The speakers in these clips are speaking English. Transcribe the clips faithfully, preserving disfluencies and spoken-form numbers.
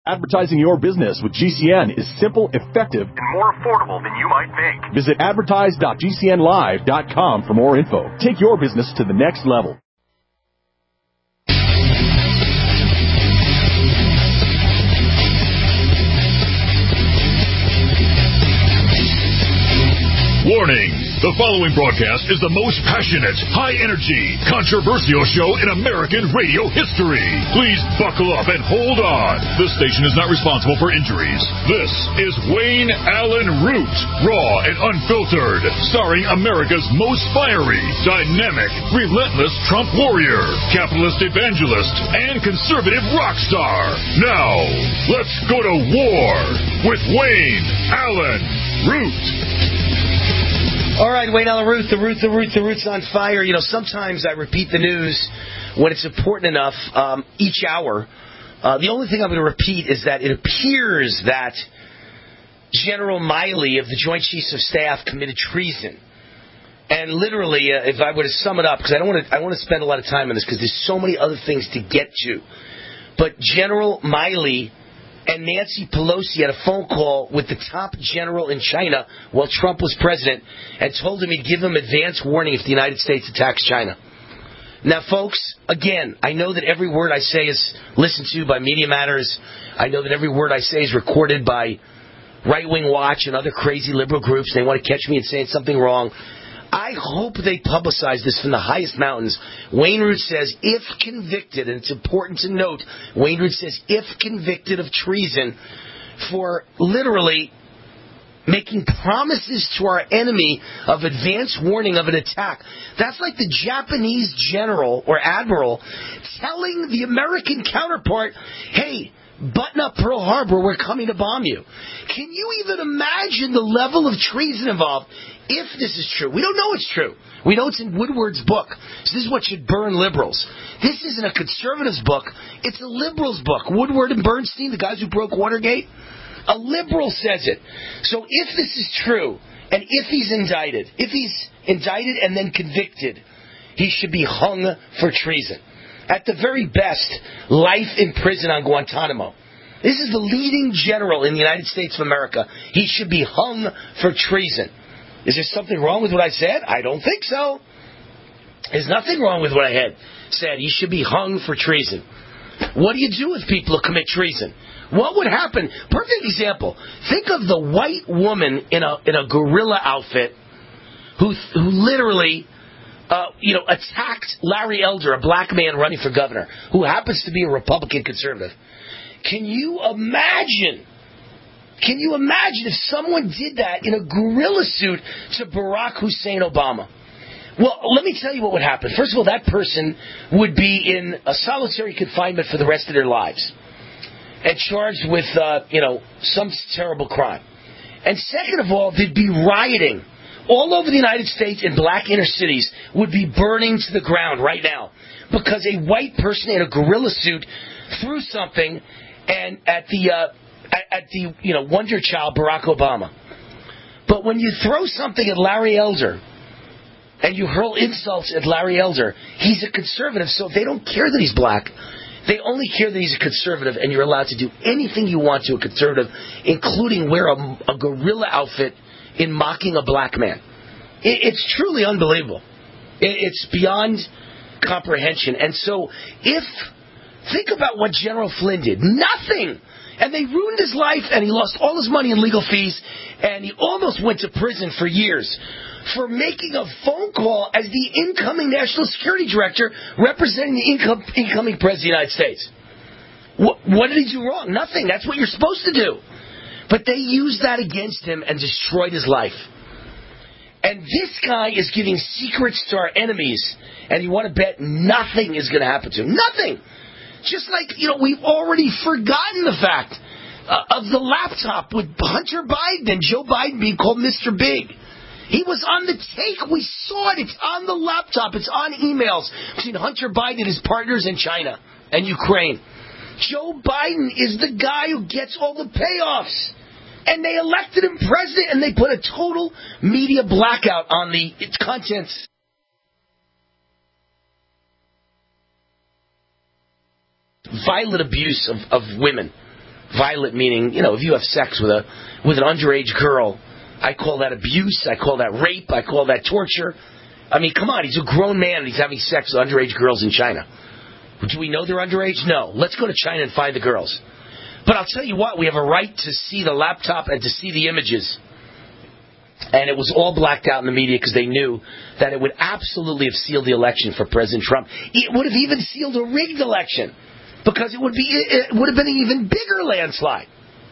Advertising your business with G C N is simple, effective, and more affordable than you might think. Visit advertise dot g c n live dot com for more info. Take your business to the next level. Warning! The following broadcast is the most passionate, high-energy, controversial show in American radio history. Please buckle up and hold on. This station is not responsible for injuries. This is Wayne Allyn Root, raw and unfiltered, starring America's most fiery, dynamic, relentless Trump warrior, capitalist evangelist, and conservative rock star. Now, let's go to war with Wayne Allyn Root. All right, Wayne Allyn Root, the Root, the Root, the Root's on fire. You know, sometimes I repeat the news when it's important enough um, each hour. Uh, the only thing I'm going to repeat is that it appears that General Milley of the Joint Chiefs of Staff committed treason. And literally, uh, if I were to sum it up, because I don't want to, I want to spend a lot of time on this because there's so many other things to get to. But General Milley and Nancy Pelosi had a phone call with the top general in China while Trump was president and told him he'd give him advance warning if the United States attacks China. Now, folks, again, I know that every word I say is listened to by Media Matters. I know that every word I say is recorded by Right Wing Watch and other crazy liberal groups. They want to catch me and saying something wrong. I hope they publicize this from the highest mountains. Wayne Root says, if convicted, and it's important to note, Wayne Root says, if convicted of treason for literally making promises to our enemy of advance warning of an attack. That's like the Japanese general or admiral telling the American counterpart, hey, button up Pearl Harbor, we're coming to bomb you. Can you even imagine the level of treason involved if this is true? We don't know it's true. We know it's in Woodward's book. So this is what should burn liberals. This isn't a conservative's book. It's a liberal's book. Woodward and Bernstein, the guys who broke Watergate, a liberal says it. So if this is true, and if he's indicted, if he's indicted and then convicted, he should be hung for treason. At the very best, life in prison on Guantanamo. This is the leading general in the United States of America. He should be hung for treason. Is there something wrong with what I said? I don't think so. There's nothing wrong with what I had said. He should be hung for treason. What do you do with people who commit treason? What would happen? Perfect example. Think of the white woman in a in a gorilla outfit who who literally uh, you know attacked Larry Elder, a black man running for governor, who happens to be a Republican conservative. Can you imagine? Can you imagine if someone did that in a gorilla suit to Barack Hussein Obama? Well, let me tell you what would happen. First of all, that person would be in a solitary confinement for the rest of their lives and charged with, uh, you know, some terrible crime. And second of all, there'd be rioting. All over the United States in black inner cities would be burning to the ground right now because a white person in a gorilla suit threw something and at the uh, at, at the you know wonder child Barack Obama. But when you throw something at Larry Elder and you hurl insults at Larry Elder, he's a conservative, so they don't care that he's black. They only care that he's a conservative, and you're allowed to do anything you want to a conservative, including wear a, a gorilla outfit in mocking a black man. It, it's truly unbelievable. It, it's beyond comprehension. And so if, think about what General Flynn did. Nothing. And they ruined his life, and he lost all his money in legal fees, and he almost went to prison for years for making a phone call as the incoming National Security Director representing the income, incoming President of the United States. What, what did he do wrong? Nothing. That's what you're supposed to do. But they used that against him and destroyed his life. And this guy is giving secrets to our enemies, and you want to bet nothing is going to happen to him. Nothing. Just like, you know, we've already forgotten the fact uh, of the laptop with Hunter Biden and Joe Biden being called Mister Big. He was on the take. We saw it. It's on the laptop. It's on emails between Hunter Biden and his partners in China and Ukraine. Joe Biden is the guy who gets all the payoffs. And they elected him president, and they put a total media blackout on the its contents. Violent abuse of, of women. Violent meaning, you know, if you have sex with a with an underage girl, I call that abuse, I call that rape, I call that torture. I mean, come on, he's a grown man and he's having sex with underage girls in China. Do we know they're underage? No. Let's go to China and find the girls. But I'll tell you what, we have a right to see the laptop and to see the images. And it was all blacked out in the media because they knew that it would absolutely have sealed the election for President Trump. It would have even sealed a rigged election because it would be it would have been an even bigger landslide.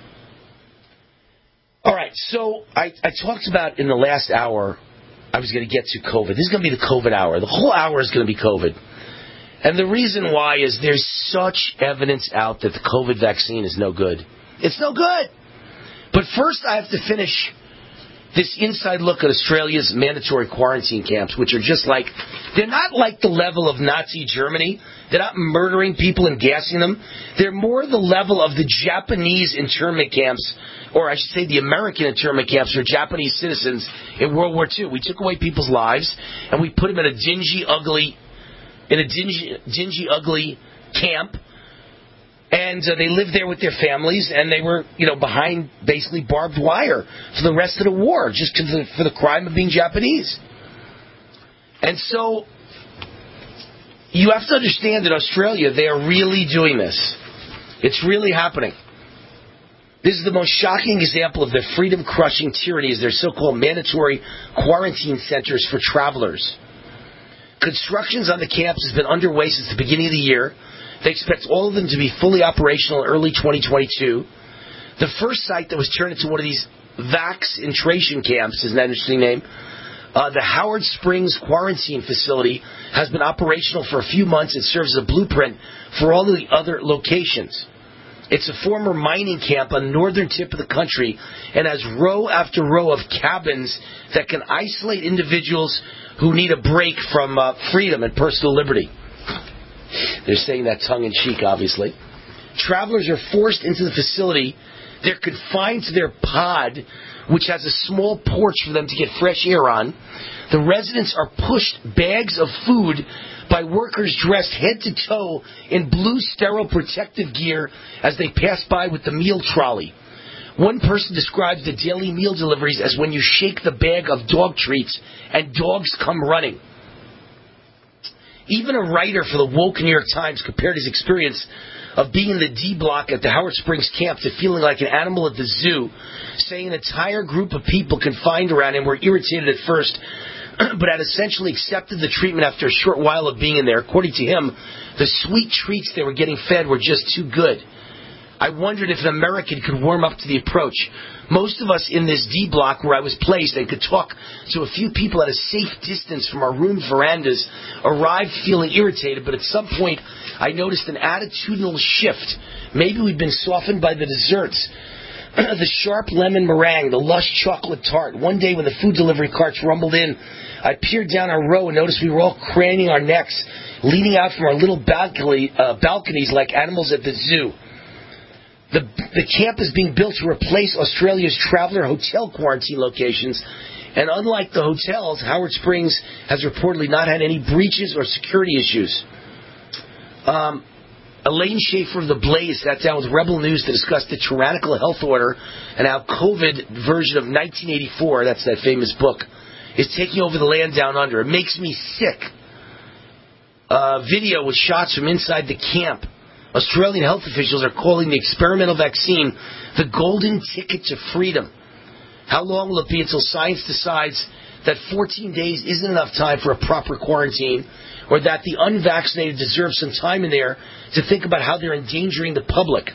All right, so I, I talked about in the last hour, I was going to get to COVID. This is going to be the COVID hour. The whole hour is going to be COVID. And the reason why is there's such evidence out that the COVID vaccine is no good. It's no good. But first I have to finish this inside look at Australia's mandatory quarantine camps, which are just like, they're not like the level of Nazi Germany. They're not murdering people and gassing them. They're more the level of the Japanese internment camps, or I should say the American internment camps for Japanese citizens in World War Two. We took away people's lives and we put them in a dingy, ugly, in a dingy, dingy, ugly camp. And uh, they lived there with their families, and they were, you know, behind basically barbed wire for the rest of the war, just for the, for the crime of being Japanese. And so, you have to understand that Australia, they are really doing this. It's really happening. This is the most shocking example of their freedom-crushing tyranny, is their so-called mandatory quarantine centers for travelers. Constructions on the camps has been underway since the beginning of the year. They expect all of them to be fully operational in early twenty twenty-two. The first site that was turned into one of these vax-intration camps, is an interesting name, uh, the Howard Springs Quarantine Facility, has been operational for a few months. It serves as a blueprint for all of the other locations. It's a former mining camp on the northern tip of the country and has row after row of cabins that can isolate individuals who need a break from uh, freedom and personal liberty. They're saying that tongue-in-cheek, obviously. Travelers are forced into the facility. They're confined to their pod, which has a small porch for them to get fresh air on. The residents are pushed bags of food by workers dressed head to toe in blue sterile protective gear as they pass by with the meal trolley. One person describes the daily meal deliveries as when you shake the bag of dog treats and dogs come running. Even a writer for the woke New York Times compared his experience of being in the D block at the Howard Springs camp to feeling like an animal at the zoo, saying an entire group of people confined around him were irritated at first, but had essentially accepted the treatment after a short while of being in there. According to him, the sweet treats they were getting fed were just too good. I wondered if an American could warm up to the approach. Most of us in this D block where I was placed and could talk to a few people at a safe distance from our room verandas arrived feeling irritated, but at some point I noticed an attitudinal shift. Maybe we'd been softened by the desserts. The sharp lemon meringue, the lush chocolate tart. One day when the food delivery carts rumbled in, I peered down our row and noticed we were all craning our necks, leaning out from our little balcony, uh, balconies like animals at the zoo. The, the camp is being built to replace Australia's traveler hotel quarantine locations, and unlike the hotels, Howard Springs has reportedly not had any breaches or security issues. Um, Elaine Schaefer of The Blaze sat down with Rebel News to discuss the tyrannical health order and how COVID version of nineteen eighty-four, that's that famous book, is taking over the land down under. It makes me sick. Uh, video with shots from inside the camp. Australian health officials are calling the experimental vaccine the golden ticket to freedom. How long will it be until science decides that fourteen days isn't enough time for a proper quarantine, or that the unvaccinated deserve some time in there to think about how they're endangering the public?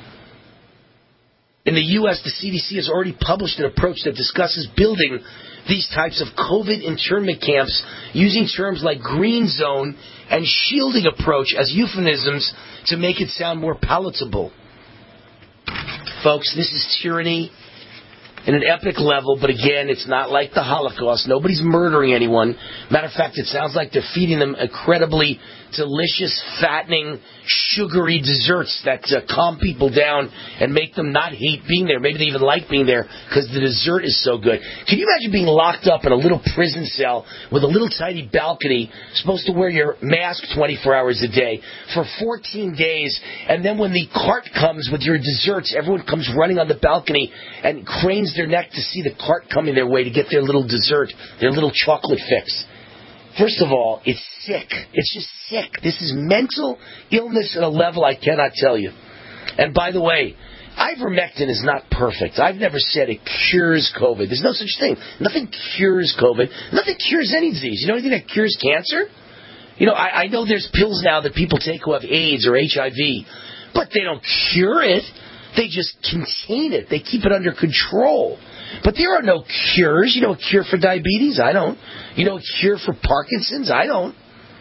In the U S, the C D C has already published an approach that discusses building these types of COVID internment camps using terms like green zone and shielding approach as euphemisms to make it sound more palatable. Folks, this is tyranny. in an epic level, but again, it's not like the Holocaust. Nobody's murdering anyone. Matter of fact, it sounds like they're feeding them incredibly delicious, fattening, sugary desserts that uh, calm people down and make them not hate being there. Maybe they even like being there because the dessert is so good. Can you imagine being locked up in a little prison cell with a little tiny balcony, supposed to wear your mask twenty-four hours a day for fourteen days, and then when the cart comes with your desserts, everyone comes running on the balcony and cranes their neck to see the cart coming their way to get their little dessert, their little chocolate fix. First of all, it's sick. It's just sick. This is mental illness at a level I cannot tell you. And by the way, ivermectin is not perfect. I've never said it cures COVID. There's no such thing. Nothing cures COVID. Nothing cures any disease. You know anything that cures cancer? You know, I, I know there's pills now that people take who have AIDS or H I V, but they don't cure it. They just contain it. They keep it under control. But there are no cures. You know a cure for diabetes? I don't. You know a cure for Parkinson's? I don't.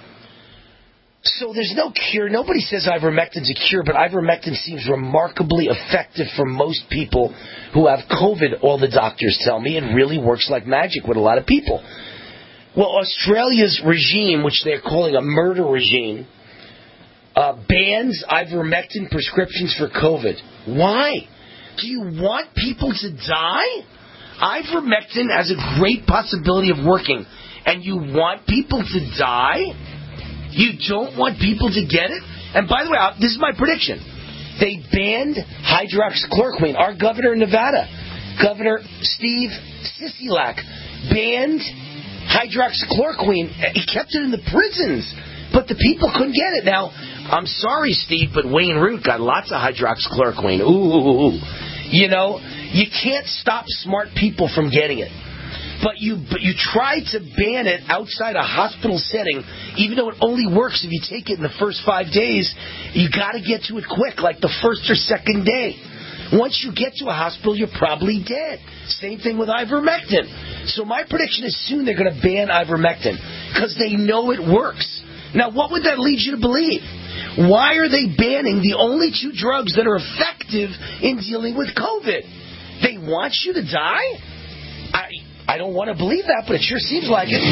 So there's no cure. Nobody says ivermectin's a cure, but ivermectin seems remarkably effective for most people who have COVID, all the doctors tell me. It really works like magic with a lot of people. Well, Australia's regime, which they're calling a murder regime, uh, bans ivermectin prescriptions for COVID. Why? Do you want people to die? Ivermectin has a great possibility of working, and you want people to die? You don't want people to get it? And by the way, this is my prediction. They banned hydroxychloroquine. Our governor in Nevada, Governor Steve Sisolak, banned hydroxychloroquine. He kept it in the prisons, but the people couldn't get it. Now, I'm sorry, Steve, but Wayne Root got lots of hydroxychloroquine. Ooh, you know, you can't stop smart people from getting it. But you but you try to ban it outside a hospital setting, even though it only works if you take it in the first five days. You got to get to it quick, like the first or second day. Once you get to a hospital, you're probably dead. Same thing with ivermectin. So my prediction is soon they're going to ban ivermectin because they know it works. Now, what would that lead you to believe? Why are they banning the only two drugs that are effective in dealing with COVID? They want you to die? I I don't want to believe that, but it sure seems like it.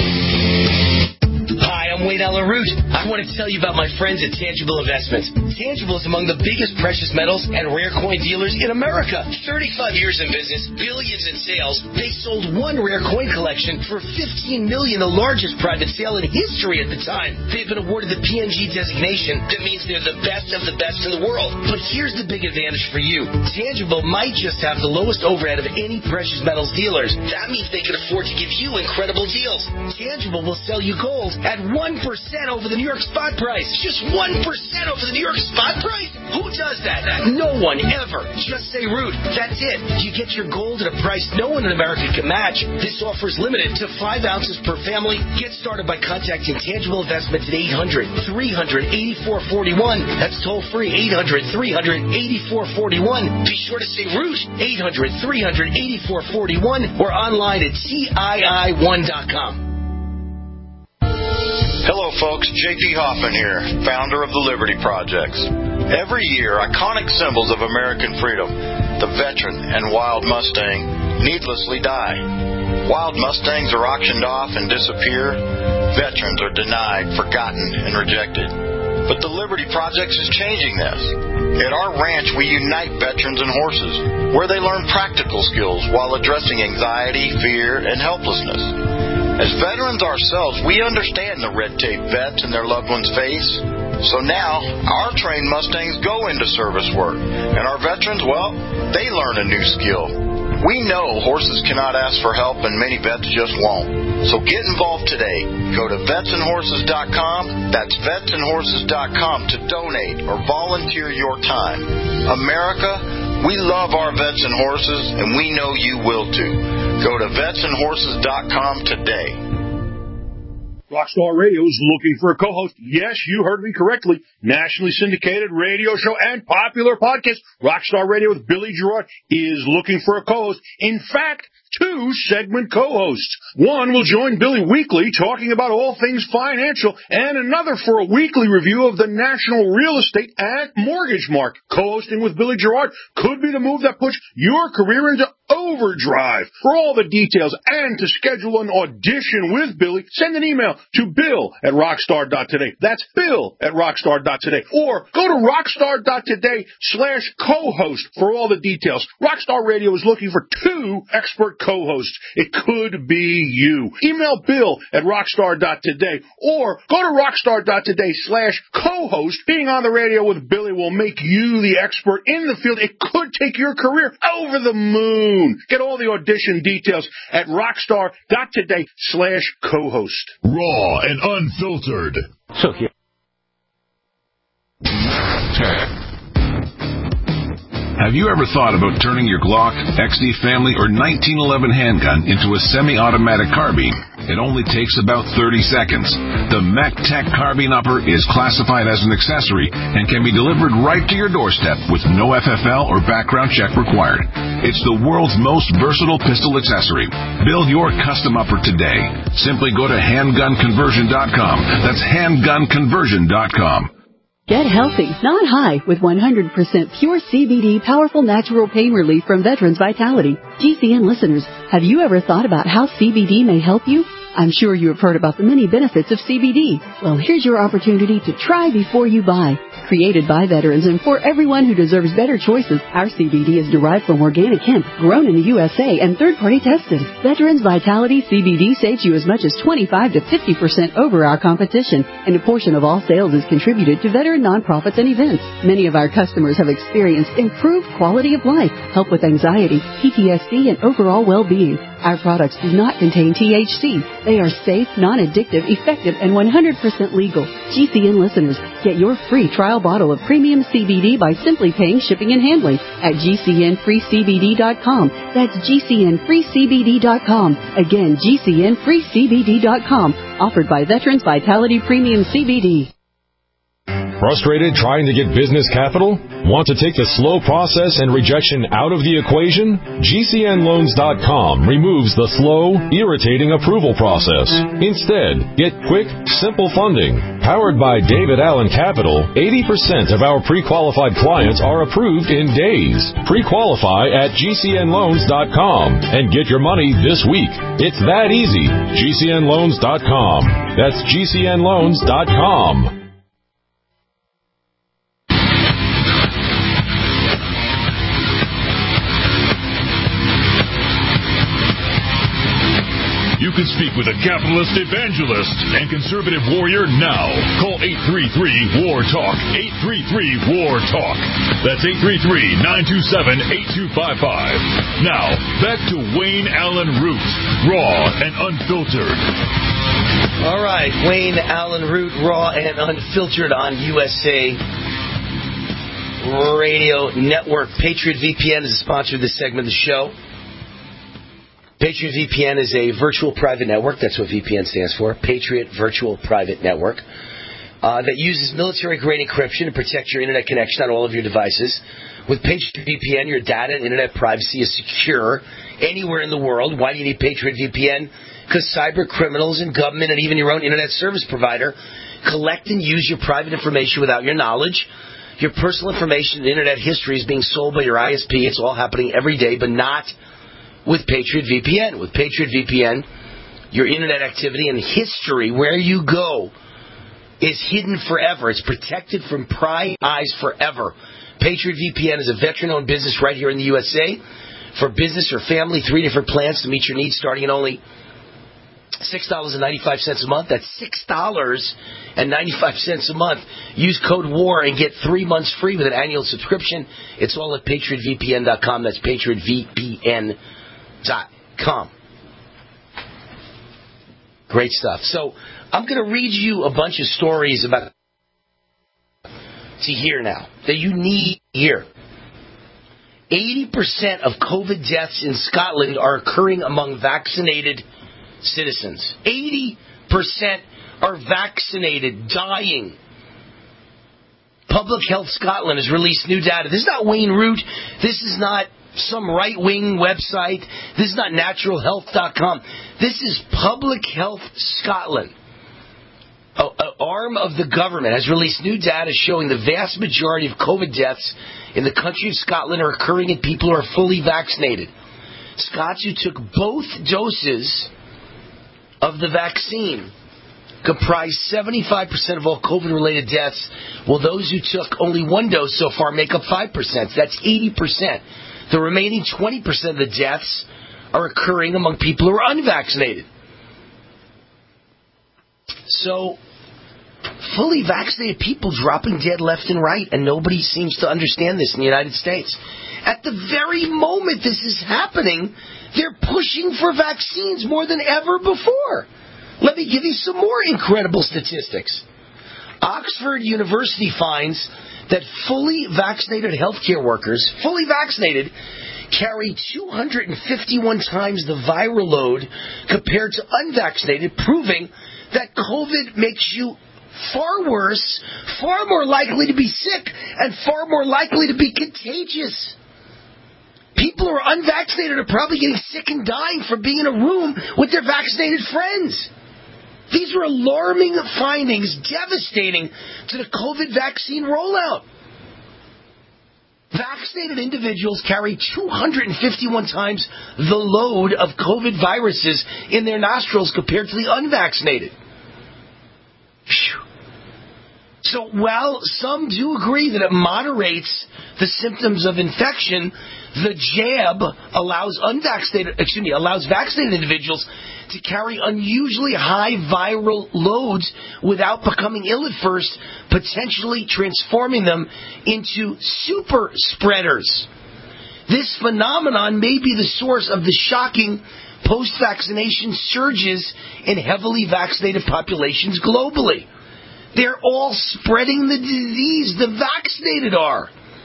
Hi, I'm Wayne Allen Root. I want to tell you about my friends at Tangible Investments. Tangible is among the biggest precious metals and rare coin dealers in America. thirty-five years in business, billions in sales. They sold one rare coin collection for fifteen million dollars, the largest private sale in history at the time. They've been awarded the P N G designation. That means they're the best of the best in the world. But here's the big advantage for you. Tangible might just have the lowest overhead of any precious metals dealers. That means they can afford to give you incredible deals. Tangible will sell you gold at one percent over the New York spot price. Just one percent over the New York spot price? Who does that? No one ever. Just say Root. That's it. You get your gold at a price no one in America can match. This offer is limited to five ounces per family. Get started by contacting Tangible Investments at eight hundred, three hundred, eighty-four forty-one. That's toll free, eight hundred, three hundred, eighty-four forty-one. Be sure to say Root, eight hundred, three hundred, eighty-four forty-one, or online at C I I one dot com. Hello, folks. J P Hoffman here, founder of the Liberty Projects. Every year, iconic symbols of American freedom, the veteran and wild Mustang, needlessly die. Wild Mustangs are auctioned off and disappear. Veterans are denied, forgotten, and rejected. But the Liberty Projects is changing this. At our ranch, we unite veterans and horses, where they learn practical skills while addressing anxiety, fear, and helplessness. As veterans ourselves, we understand the red tape vets and their loved ones face. So now, our trained Mustangs go into service work, and our veterans, well, they learn a new skill. We know horses cannot ask for help, and many vets just won't. So get involved today. Go to vets and horses dot com. That's vets and horses dot com to donate or volunteer your time. America, we love our vets and horses, and we know you will too. Go to vets and horses dot com today. Rockstar Radio is looking for a co-host. Yes, you heard me correctly. Nationally syndicated radio show and popular podcast. Rockstar Radio with Billy Gerard is looking for a co-host. In fact, two segment co-hosts. One will join Billy weekly talking about all things financial, and another for a weekly review of the national real estate and mortgage market. Co-hosting with Billy Gerard could be the move that puts your career into overdrive. For all the details and to schedule an audition with Billy, send an email to bill at rockstar dot today. That's bill at rockstar dot today. Or go to rockstar dot today slash co-host for all the details. Rockstar Radio is looking for two expert co-hosts. It could be you. Email bill at rockstar dot today or go to rockstar dot today slash co-host. Being on the radio with Billy will make you the expert in the field. It could take your career over the moon. Get all the audition details at rockstar dot today slash co-host. Raw and unfiltered. So here. Have you ever thought about turning your Glock, X D Family, or nineteen eleven handgun into a semi-automatic carbine? It only takes about thirty seconds. The MacTac Carbine Upper is classified as an accessory and can be delivered right to your doorstep with no F F L or background check required. It's the world's most versatile pistol accessory. Build your custom upper today. Simply go to handgun conversion dot com. That's handgun conversion dot com. Get healthy, not high, with one hundred percent pure C B D powerful natural pain relief from Veterans Vitality. G C N listeners, have you ever thought about how C B D may help you? I'm sure you have heard about the many benefits of C B D. Well, here's your opportunity to try before you buy. Created by veterans and for everyone who deserves better choices, our C B D is derived from organic hemp, grown in the U S A, and third-party tested. Veterans Vitality C B D saves you as much as twenty-five to fifty percent over our competition, and a portion of all sales is contributed to veteran nonprofits and events. Many of our customers have experienced improved quality of life, help with anxiety, P T S D, and overall well-being. Our products do not contain T H C. They are safe, non-addictive, effective, and one hundred percent legal. G C N listeners, get your free trial bottle of premium C B D by simply paying shipping and handling at G C N free C B D dot com. That's G C N free C B D dot com. Again, G C N free C B D dot com. Offered by Veterans Vitality Premium C B D. Frustrated trying to get business capital? Want to take the slow process and rejection out of the equation? G C N loans dot com removes the slow, irritating approval process. Instead, get quick, simple funding. Powered by David Allen Capital, eighty percent of our pre-qualified clients are approved in days. Pre-qualify at G C N loans dot com and get your money this week. It's that easy. G C N loans dot com. That's G C N loans dot com. You can speak with a capitalist evangelist and conservative warrior now. Call eight three three, W A R, TALK. eight three three, W A R, TALK. That's eight three three, nine two seven, eight two five five. Now, back to Wayne Allyn Root, raw and unfiltered. All right, Wayne Allyn Root, raw and unfiltered on U S A Radio Network. Patriot V P N is a sponsor of this segment of the show. Patriot V P N is a virtual private network. That's what V P N stands for. Patriot Virtual Private Network. Uh, that uses military-grade encryption to protect your internet connection on all of your devices. With Patriot V P N, your data and internet privacy is secure anywhere in the world. Why do you need Patriot V P N? Because cyber criminals and government and even your own internet service provider collect and use your private information without your knowledge. Your personal information and internet history is being sold by your I S P. It's all happening every day, but not with Patriot V P N. With Patriot V P N, your internet activity and history, where you go, is hidden forever. It's protected from prying eyes forever. Patriot V P N is a veteran-owned business right here in the U S A. For business or family, three different plans to meet your needs, starting at only six dollars and ninety-five cents a month. That's six dollars and ninety-five cents a month. Use code WAR and get three months free with an annual subscription. It's all at patriot V P N dot com. That's patriot V P N dot com. Great stuff. So I'm going to read you a bunch of stories about to hear now that you need to hear. eighty percent of COVID deaths in Scotland are occurring among vaccinated citizens. eighty percent are vaccinated, dying. Public Health Scotland has released new data. This is not Wayne Root. This is not some right-wing website. This is not natural health dot com. This is Public Health Scotland. An arm of the government has released new data showing the vast majority of COVID deaths in the country of Scotland are occurring in people who are fully vaccinated. Scots who took both doses of the vaccine comprise seventy-five percent of all COVID-related deaths, while those who took only one dose so far make up five percent. That's eighty percent. The remaining twenty percent of the deaths are occurring among people who are unvaccinated. So, fully vaccinated people dropping dead left and right, and nobody seems to understand this in the United States. At the very moment this is happening, they're pushing for vaccines more than ever before. Let me give you some more incredible statistics. Oxford University finds that fully vaccinated healthcare workers, fully vaccinated, carry two hundred fifty-one times the viral load compared to unvaccinated, proving that COVID makes you far worse, far more likely to be sick, and far more likely to be contagious. People who are unvaccinated are probably getting sick and dying from being in a room with their vaccinated friends. These are alarming findings, devastating to the COVID vaccine rollout. Vaccinated individuals carry two hundred fifty-one times the load of COVID viruses in their nostrils compared to the unvaccinated. Whew. So while some do agree that it moderates the symptoms of infection, the jab allows unvaccinated, excuse me, allows vaccinated individuals to carry unusually high viral loads without becoming ill at first, potentially transforming them into super spreaders. This phenomenon may be the source of the shocking post-vaccination surges in heavily vaccinated populations globally. They're all spreading the disease. The vaccinated are.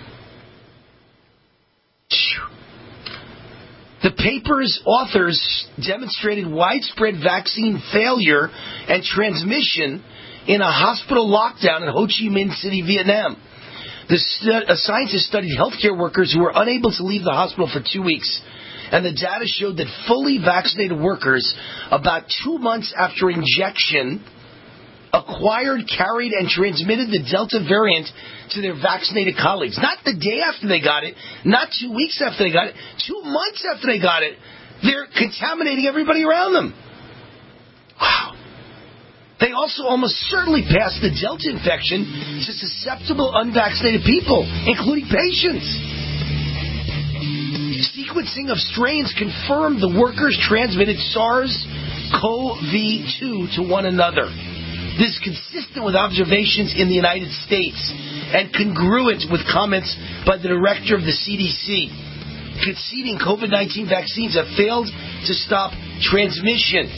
The paper's authors demonstrated widespread vaccine failure and transmission in a hospital lockdown in Ho Chi Minh City, Vietnam. The stu- a scientist studied healthcare workers who were unable to leave the hospital for two weeks. And the data showed that fully vaccinated workers, about two months after injection, acquired, carried, and transmitted the Delta variant to their vaccinated colleagues. Not the day after they got it, not two weeks after they got it, two months after they got it. They're contaminating everybody around them. Wow. They also almost certainly passed the Delta infection to susceptible unvaccinated people, including patients. Sequencing of strains confirmed the workers transmitted SARS-C o V two to one another. This is consistent with observations in the United States and congruent with comments by the director of the C D C, conceding COVID nineteen vaccines have failed to stop transmission.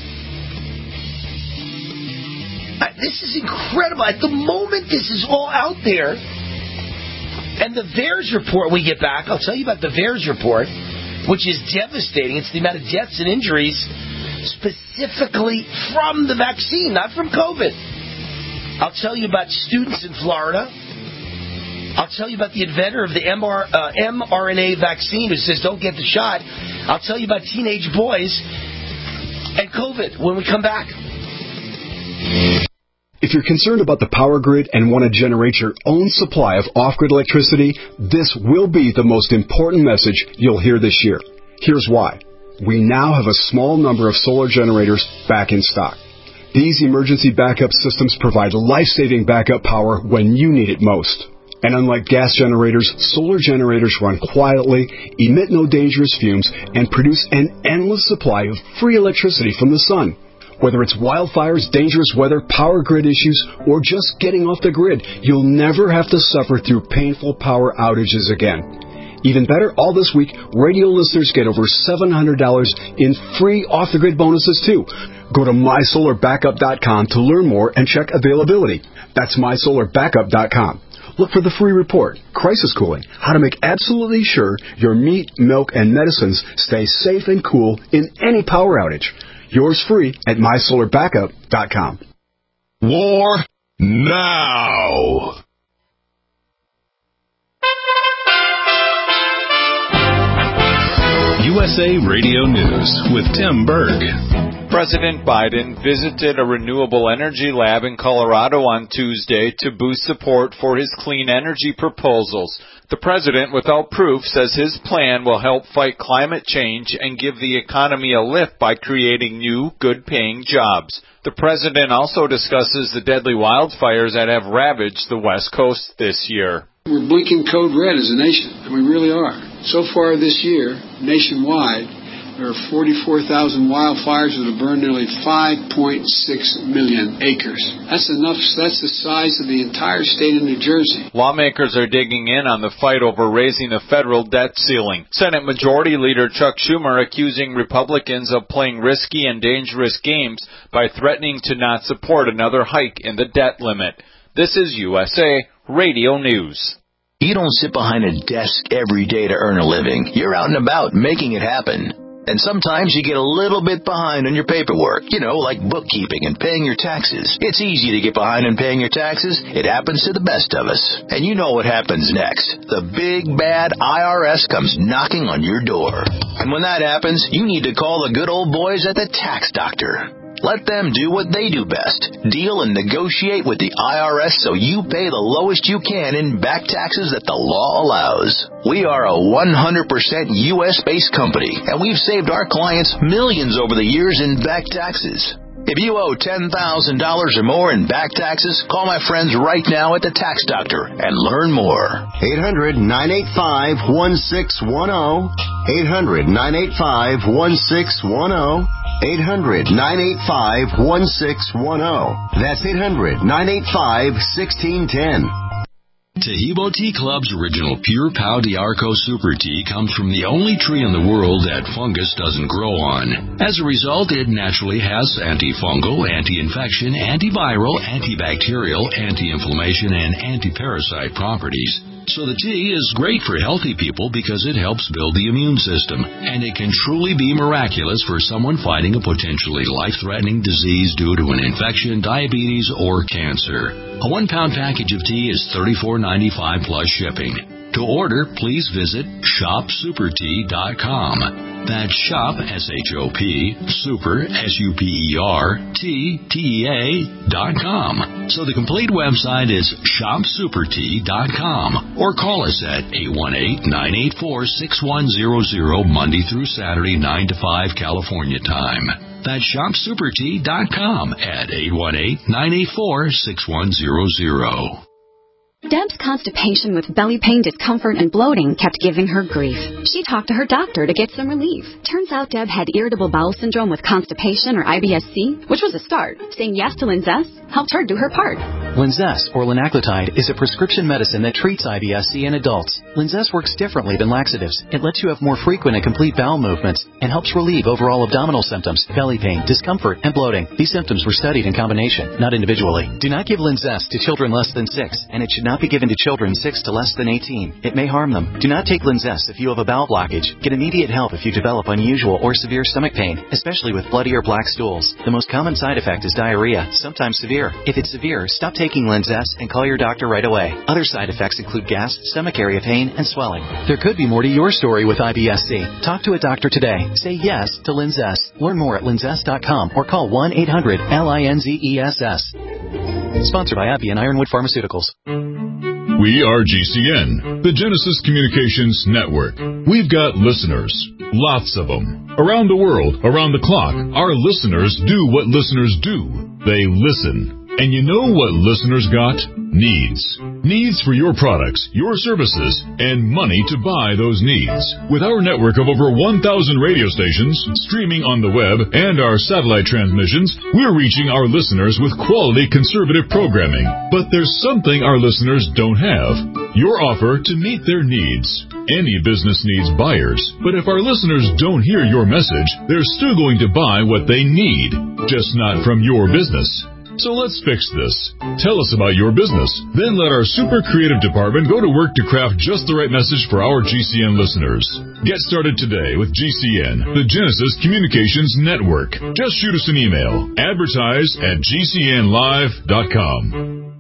Uh, this is incredible. At the moment this is all out there, and the VAERS report we get back, I'll tell you about the VAERS report, which is devastating. It's the amount of deaths and injuries specifically from the vaccine, not from COVID. I'll tell you about students in Florida. I'll tell you about the inventor of the M R, uh, mRNA vaccine who says don't get the shot. I'll tell you about teenage boys and COVID when we come back. If you're concerned about the power grid and want to generate your own supply of off-grid electricity, this will be the most important message you'll hear this year. Here's why. We now have a small number of solar generators back in stock. These emergency backup systems provide life-saving backup power when you need it most. And unlike gas generators, solar generators run quietly, emit no dangerous fumes, and produce an endless supply of free electricity from the sun. Whether it's wildfires, dangerous weather, power grid issues, or just getting off the grid, you'll never have to suffer through painful power outages again. Even better, all this week, radio listeners get over seven hundred dollars in free off-the-grid bonuses, too. Go to my solar backup dot com to learn more and check availability. That's my solar backup dot com. Look for the free report, Crisis Cooling, how to make absolutely sure your meat, milk, and medicines stay safe and cool in any power outage. Yours free at my solar backup dot com. War now. U S A Radio News with Tim Berg. President Biden visited a renewable energy lab in Colorado on Tuesday to boost support for his clean energy proposals. The president, without proof, says his plan will help fight climate change and give the economy a lift by creating new, good-paying jobs. The president also discusses the deadly wildfires that have ravaged the West Coast this year. We're blinking code red as a nation, and we really are. So far this year, nationwide, there are forty-four thousand wildfires that have burned nearly five point six million acres. That's enough. That's the size of the entire state of New Jersey. Lawmakers are digging in on the fight over raising the federal debt ceiling. Senate Majority Leader Chuck Schumer accusing Republicans of playing risky and dangerous games by threatening to not support another hike in the debt limit. This is U S A Radio News. You don't sit behind a desk every day to earn a living. You're out and about making it happen. And sometimes you get a little bit behind on your paperwork, you know, like bookkeeping and paying your taxes. It's easy to get behind on paying your taxes. It happens to the best of us. And you know what happens next. The big, bad I R S comes knocking on your door. And when that happens, you need to call the good old boys at the Tax Doctor. Let them do what they do best. Deal and negotiate with the I R S so you pay the lowest you can in back taxes that the law allows. We are a one hundred percent U S-based company, and we've saved our clients millions over the years in back taxes. If you owe ten thousand dollars or more in back taxes, call my friends right now at the Tax Doctor and learn more. eight hundred, nine eight five, one six one zero. eight hundred, nine eight five, one six one zero. eight hundred, nine eight five, one six one zero. That's eight hundred, nine eight five, one six one zero. Tahibo Tea Club's original Pure Pau d'Arco Super Tea comes from the only tree in the world that fungus doesn't grow on. As a result, it naturally has antifungal, anti-infection, antiviral, antibacterial, anti-inflammation, and anti-parasite properties. So the tea is great for healthy people because it helps build the immune system, and it can truly be miraculous for someone fighting a potentially life-threatening disease due to an infection, diabetes, or cancer. A one-pound package of tea is thirty-four ninety-five plus shipping. To order, please visit shop super tea dot com. That's shop, S H O P, super, S U P E R, T, T E A, dot com. So the complete website is shop super tea dot com, or call us at eight one eight, nine eight four, six one zero zero Monday through Saturday, nine to five California time. That's shop super tea dot com at eight one eight, nine eight four, six one zero zero. Deb's constipation with belly pain, discomfort, and bloating kept giving her grief. She talked to her doctor to get some relief. Turns out Deb had irritable bowel syndrome with constipation, or I B S C, which was a start. Saying yes to Linzess helped her do her part. Linzess, or linaclotide, is a prescription medicine that treats I B S C in adults. Linzess works differently than laxatives. It lets you have more frequent and complete bowel movements and helps relieve overall abdominal symptoms, belly pain, discomfort, and bloating. These symptoms were studied in combination, not individually. Do not give Linzess to children less than six, and it should not be given to children six to less than eighteen. It may harm them. Do not take Linzess if you have a bowel blockage. Get immediate help if you develop unusual or severe stomach pain, especially with bloody or black stools. The most common side effect is diarrhea, sometimes severe. If it's severe, stop taking Linzess and call your doctor right away. Other side effects include gas, stomach area pain, and swelling. There could be more to your story with I B S C. Talk to a doctor today. Say yes to Linzess. Learn more at linzess dot com or call one eight hundred L I N Z E S S. Sponsored by AbbVie and Ironwood Pharmaceuticals. We are G C N, the Genesis Communications Network. We've got listeners, lots of them. Around the world, around the clock, our listeners do what listeners do. They listen. And you know what listeners got? Needs. Needs for your products, your services, and money to buy those needs. With our network of over one thousand radio stations, streaming on the web, and our satellite transmissions, we're reaching our listeners with quality conservative programming. But there's something our listeners don't have. Your offer to meet their needs. Any business needs buyers, but if our listeners don't hear your message, they're still going to buy what they need, just not from your business. So let's fix this. Tell us about your business. Then let our super creative department go to work to craft just the right message for our G C N listeners. Get started today with G C N, the Genesis Communications Network. Just shoot us an email. Advertise at G C N live dot com.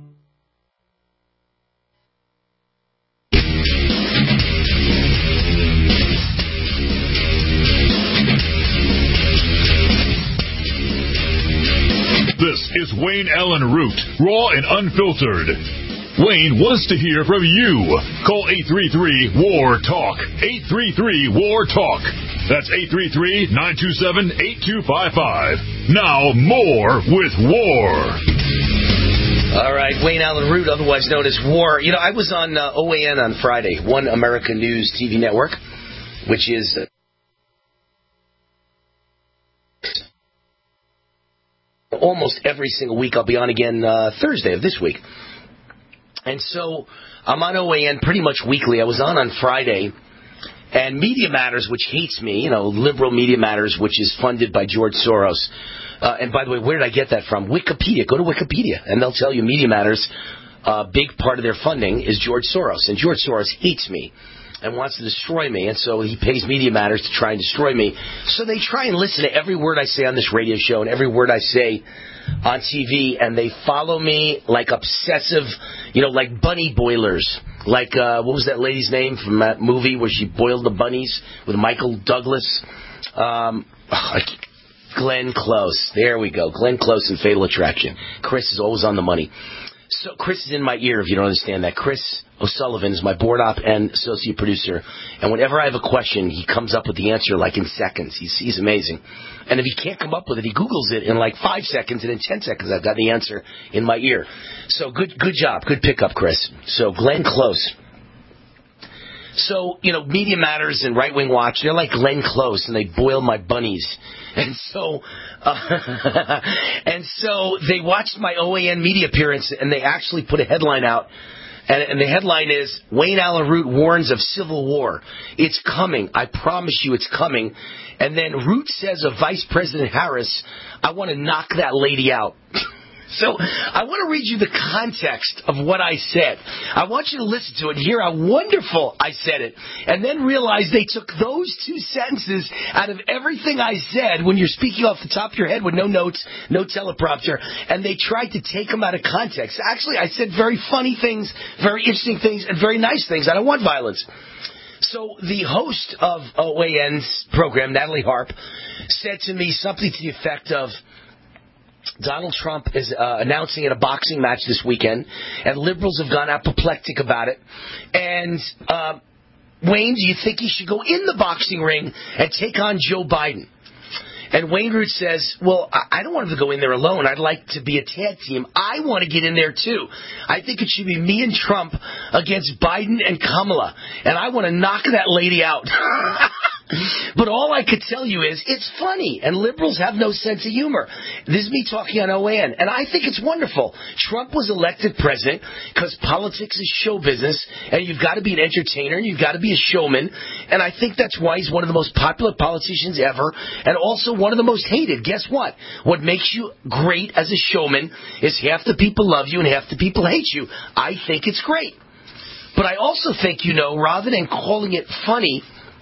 This is Wayne Allen Root, raw and unfiltered. Wayne wants to hear from you. Call eight three three, W A R, TALK. eight three three, W A R, TALK. That's eight three three, nine two seven, eight two five five. Now, more with W A R. All right, Wayne Allen Root, otherwise known as War. You know, I was on uh, O A N on Friday, One American News T V Network, which is uh, almost every single week. I'll be on again uh, Thursday of this week. And so I'm on O A N pretty much weekly. I was on on Friday. And Media Matters, which hates me, you know, liberal Media Matters, which is funded by George Soros. Uh, and by the way, where did I get that from? Wikipedia. Go to Wikipedia, and they'll tell you Media Matters, a uh, big part of their funding is George Soros. And George Soros hates me and wants to destroy me, and so he pays Media Matters to try and destroy me. So they try and listen to every word I say on this radio show and every word I say on T V, and they follow me like obsessive, you know, like bunny boilers. Like, uh, what was that lady's name from that movie where she boiled the bunnies with Michael Douglas? Um, oh, Glenn Close. There we go. Glenn Close in Fatal Attraction. Chris is always on the money. So Chris is in my ear, if you don't understand that. Chris O'Sullivan is my board op and associate producer. And whenever I have a question, he comes up with the answer like in seconds. He's, he's amazing. And if he can't come up with it, he Googles it in like five seconds, and in ten seconds I've got the answer in my ear. So good good job. Good pickup, Chris. So Glenn Close. So, you know, Media Matters and Right Wing Watch, they're like Glenn Close, and they boil my bunnies. And so, uh, and so they watched my O A N media appearance, and they actually put a headline out. And, and the headline is, Wayne Allen Root warns of civil war. It's coming. I promise you it's coming. And then Root says of Vice President Harris, I want to knock that lady out. So I want to read you the context of what I said. I want you to listen to it and hear how wonderful I said it, and then realize they took those two sentences out of everything I said when you're speaking off the top of your head with no notes, no teleprompter, and they tried to take them out of context. Actually, I said very funny things, very interesting things, and very nice things. I don't want violence. So the host of O A N's program, Natalie Harp, said to me something to the effect of, Donald Trump is uh, announcing at a boxing match this weekend, and liberals have gone apoplectic about it. And uh, Wayne, do you think he should go in the boxing ring and take on Joe Biden? And Wayne Root says, well, I don't want him to go in there alone. I'd like to be a tag team. I want to get in there, too. I think it should be me and Trump against Biden and Kamala. And I want to knock that lady out. But all I could tell you is, it's funny, and liberals have no sense of humor. This is me talking on O A N, and I think it's wonderful. Trump was elected president because politics is show business, and you've got to be an entertainer, and you've got to be a showman, and I think that's why he's one of the most popular politicians ever, and also one of the most hated. Guess what? What makes you great as a showman is half the people love you and half the people hate you. I think it's great. But I also think, you know, rather than calling it funny,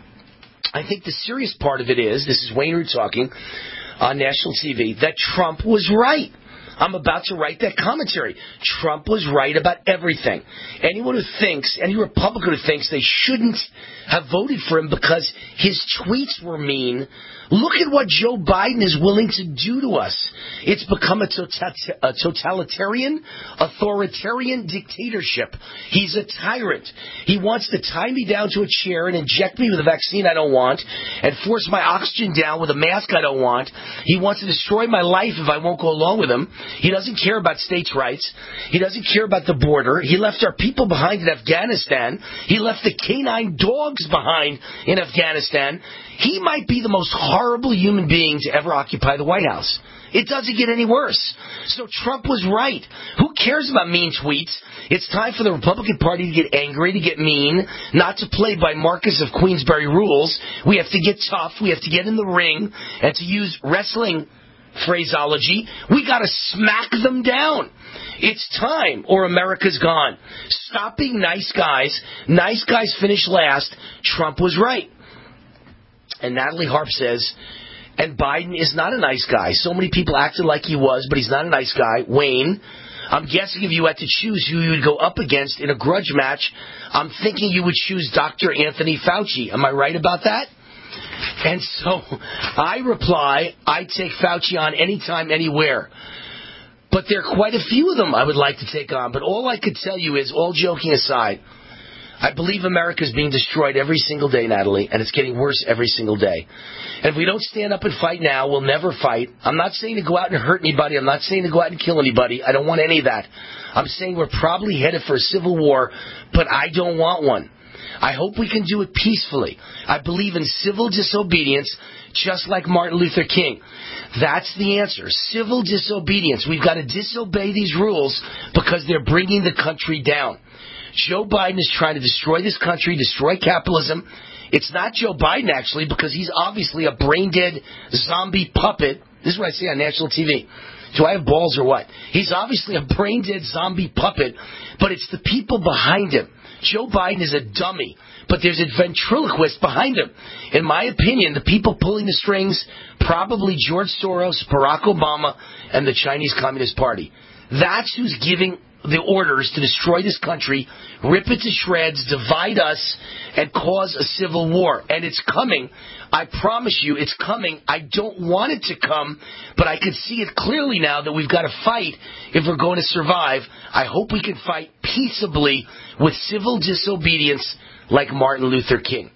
I think the serious part of it is, this is Wayne Root talking on national T V, that Trump was right. I'm about to write that commentary. Trump was right about everything. Anyone who thinks, any Republican who thinks they shouldn't have voted for him because his tweets were mean, look at what Joe Biden is willing to do to us. It's become a, tota- a totalitarian, authoritarian dictatorship. He's a tyrant. He wants to tie me down to a chair and inject me with a vaccine I don't want and force my oxygen down with a mask I don't want. He wants to destroy my life if I won't go along with him. He doesn't care about states' rights. He doesn't care about the border. He left our people behind in Afghanistan. He left the canine dogs behind in Afghanistan. He might be the most horrible human being to ever occupy the White House. It doesn't get any worse. So Trump was right. Who cares about mean tweets? It's time for the Republican Party to get angry, to get mean, not to play by Marcus of Queensberry rules. We have to get tough. We have to get in the ring. And to use wrestling phraseology, we got to smack them down. It's time, or America's gone. Stop being nice guys. Nice guys finish last. Trump was right. And Natalie Harp says, and Biden is not a nice guy. So many people acted like he was, but he's not a nice guy. Wayne, I'm guessing if you had to choose who you would go up against in a grudge match, I'm thinking you would choose Doctor Anthony Fauci. Am I right about that? And so I reply, I take Fauci on anytime, anywhere. But there are quite a few of them I would like to take on. But all I could tell you is, all joking aside, I believe America is being destroyed every single day, Natalie, and it's getting worse every single day. And if we don't stand up and fight now, we'll never fight. I'm not saying to go out and hurt anybody. I'm not saying to go out and kill anybody. I don't want any of that. I'm saying we're probably headed for a civil war, but I don't want one. I hope we can do it peacefully. I believe in civil disobedience, just like Martin Luther King. That's the answer. Civil disobedience. We've got to disobey these rules because they're bringing the country down. Joe Biden is trying to destroy this country, destroy capitalism. It's not Joe Biden, actually, because he's obviously a brain-dead zombie puppet. This is what I say on national T V. Do I have balls or what? He's obviously a brain-dead zombie puppet, but it's the people behind him. Joe Biden is a dummy, but there's a ventriloquist behind him. In my opinion, the people pulling the strings, probably George Soros, Barack Obama, and the Chinese Communist Party. That's who's giving the orders to destroy this country, rip it to shreds, divide us, and cause a civil war. And it's coming. I promise you, it's coming. I don't want it to come, but I can see it clearly now that we've got to fight if we're going to survive. I hope we can fight peaceably with civil disobedience like Martin Luther King.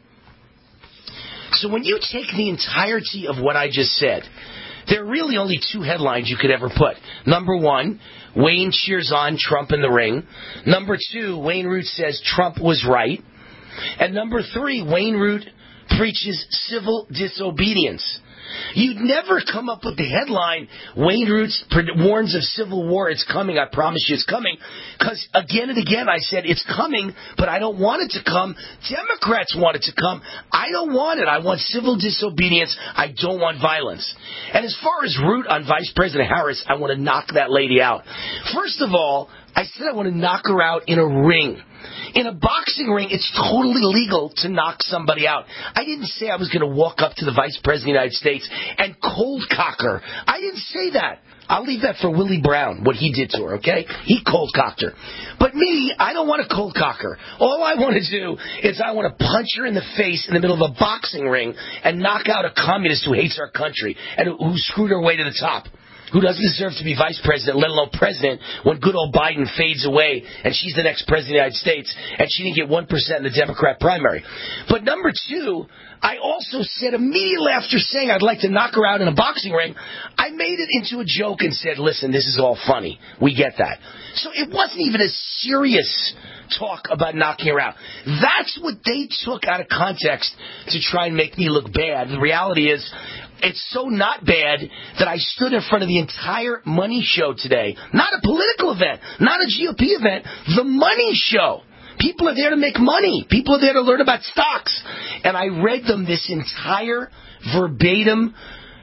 So when you take the entirety of what I just said, there are really only two headlines you could ever put. Number one, Wayne cheers on Trump in the ring. Number two, Wayne Root says Trump was right. And number three, Wayne Root preaches civil disobedience. You'd never come up with the headline, Wayne Root warns of civil war. It's coming. I promise you it's coming. Because again and again I said it's coming, but I don't want it to come. Democrats want it to come. I don't want it. I want civil disobedience. I don't want violence. And as far as Root on Vice President Harris, I want to knock that lady out. First of all, I said I want to knock her out in a ring. In a boxing ring, it's totally legal to knock somebody out. I didn't say I was going to walk up to the Vice President of the United States and cold cock her. I didn't say that. I'll leave that for Willie Brown, what he did to her, okay? He cold cocked her. But me, I don't want to cold cock her. All I want to do is I want to punch her in the face in the middle of a boxing ring and knock out a communist who hates our country and who screwed her way to the top. Who doesn't deserve to be vice president, let alone president, when good old Biden fades away and she's the next president of the United States and she didn't get one percent in the Democrat primary. But number two, I also said immediately after saying I'd like to knock her out in a boxing ring, I made it into a joke and said, listen, this is all funny. We get that. So it wasn't even a serious talk about knocking her out. That's what they took out of context to try and make me look bad. The reality is, it's so not bad that I stood in front of the entire Money Show today. Not a political event, not a G O P event, the Money Show. People are there to make money. People are there to learn about stocks. And I read them this entire verbatim,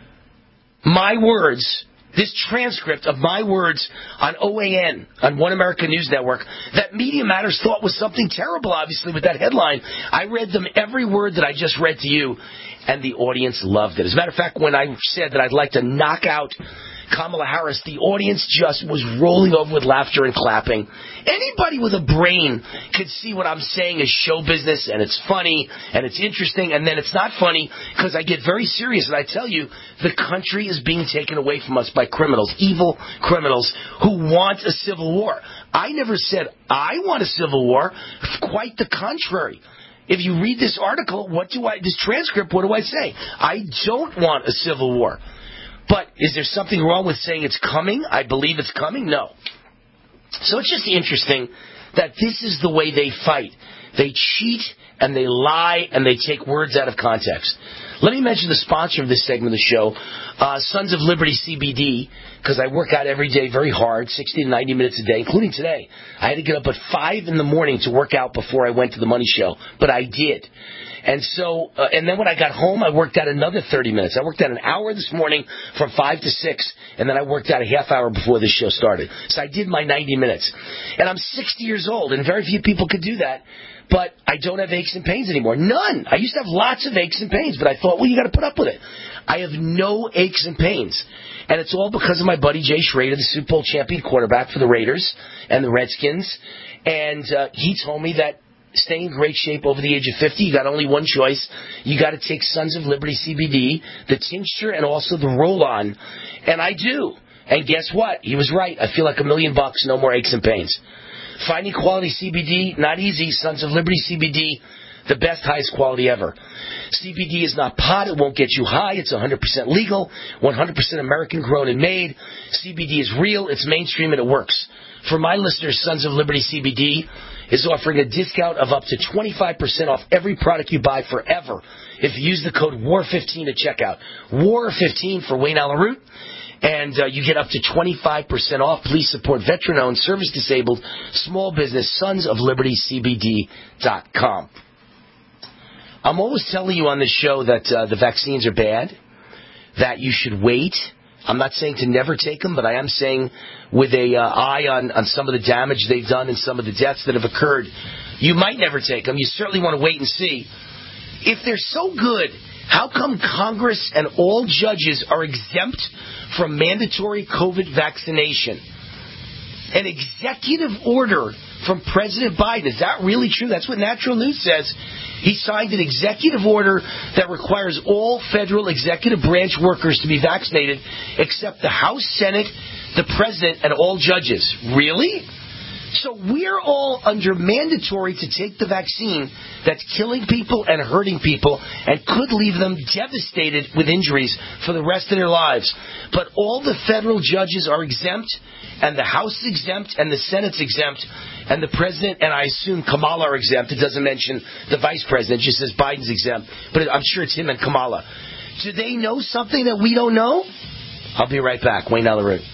my words, this transcript of my words on O A N, on One American News Network, that Media Matters thought was something terrible, obviously, with that headline. I read them every word that I just read to you, and the audience loved it. As a matter of fact, when I said that I'd like to knock out Kamala Harris, the audience just was rolling over with laughter and clapping. Anybody with a brain could see what I'm saying is show business, and it's funny, and it's interesting, and then it's not funny because I get very serious, and I tell you, the country is being taken away from us by criminals, evil criminals who want a civil war. I never said I want a civil war. Quite the contrary. If you read this article, what do I, this transcript, what do I say? I don't want a civil war. But is there something wrong with saying it's coming? I believe it's coming? No. So it's just interesting that this is the way they fight. They cheat and they lie and they take words out of context. Let me mention the sponsor of this segment of the show, uh, Sons of Liberty C B D, because I work out every day very hard, sixty to ninety minutes a day, including today. I had to get up at five in the morning to work out before I went to the Money Show, but I did. And so, uh, and then when I got home, I worked out another thirty minutes. I worked out an hour this morning from five to six, and then I worked out a half hour before this show started. So I did my ninety minutes. And I'm sixty years old, and very few people could do that. But I don't have aches and pains anymore. None. I used to have lots of aches and pains, but I thought, well, you got to put up with it. I have no aches and pains. And it's all because of my buddy Jay Schrader, the Super Bowl champion quarterback for the Raiders and the Redskins. And uh, he told me that staying in great shape over the age of fifty, you got only one choice. You got to take Sons of Liberty C B D, the tincture, and also the roll-on. And I do. And guess what? He was right. I feel like a million bucks, no more aches and pains. Finding quality C B D, not easy. Sons of Liberty C B D, the best, highest quality ever. C B D is not pot. It won't get you high. It's one hundred percent legal, one hundred percent American grown and made. C B D is real. It's mainstream and it works. For my listeners, Sons of Liberty C B D is offering a discount of up to twenty-five percent off every product you buy forever if you use the code W A R fifteen at checkout. W A R fifteen for Wayne Allyn Root. And uh, you get up to twenty-five percent off. Please support veteran-owned, service-disabled, small business, sons of liberty c b d dot com. I'm always telling you on this show that uh, the vaccines are bad, that you should wait. I'm not saying to never take them, but I am saying with a uh, eye on, on some of the damage they've done and some of the deaths that have occurred, you might never take them. You certainly want to wait and see. If they're so good, how come Congress and all judges are exempt from mandatory COVID vaccination? An executive order from President Biden. Is that really true? That's what Natural News says. He signed an executive order that requires all federal executive branch workers to be vaccinated except the House, Senate, the President, and all judges. Really? So we're all under mandatory to take the vaccine that's killing people and hurting people and could leave them devastated with injuries for the rest of their lives. But all the federal judges are exempt, and the House is exempt, and the Senate's exempt, and the President and I assume Kamala are exempt. It doesn't mention the Vice President. It just says Biden's exempt. But I'm sure it's him and Kamala. Do they know something that we don't know? I'll be right back. Wayne Allyn Root.